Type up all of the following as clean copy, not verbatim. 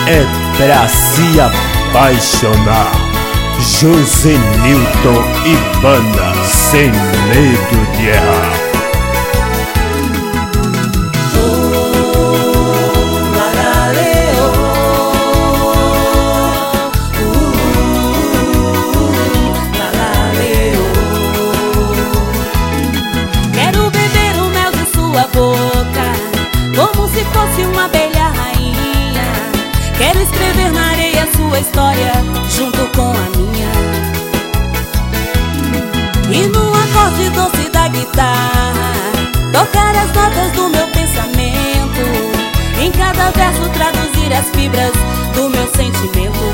é pra se apaixonar. Josenilton e banda Sem Medo de Errar. Quero beber o mel de sua boca, como se fosse uma abelha rainha. Quero escrever na areia sua história, junto com a minha. E no acorde doce da guitarra, tocar as notas do meu pensamento. Em cada verso traduzir as fibras do meu sentimento.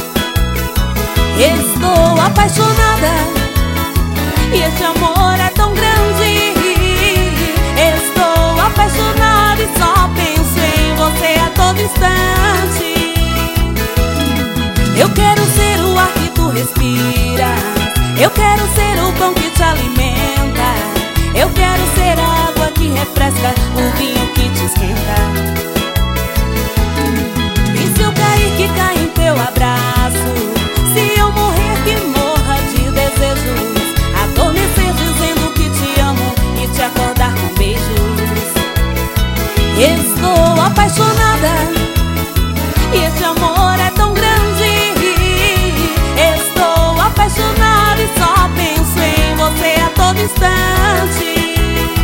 Estou apaixonada e este amor é tão grande. Estou apaixonada e só penso em você a todo instante. Eu quero ser o ar que tu respiras, eu quero ser o pão que te alimenta, eu quero ser a água que refresca, o vinho que te esquenta. E se eu cair, que caia em teu abraço, se eu morrer, que morra de desejos, adormecer dizendo que te amo e te acordar com beijos. Estou apaixonada e este amor é tão grande. Estou apaixonada e só penso em você a todo instante.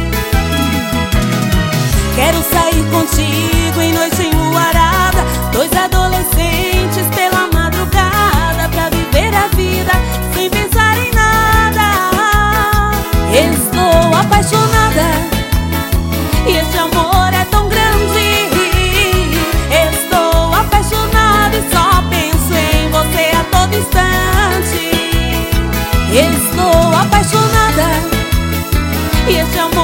Quero sair contigo em noite enluarada, dois adolescentes pela madrugada, pra viver a vida sem pensar em nada. Estou apaixonada e este amor é tão grande. Estou apaixonada e só penso em você a todo instante. Estou apaixonada e este amor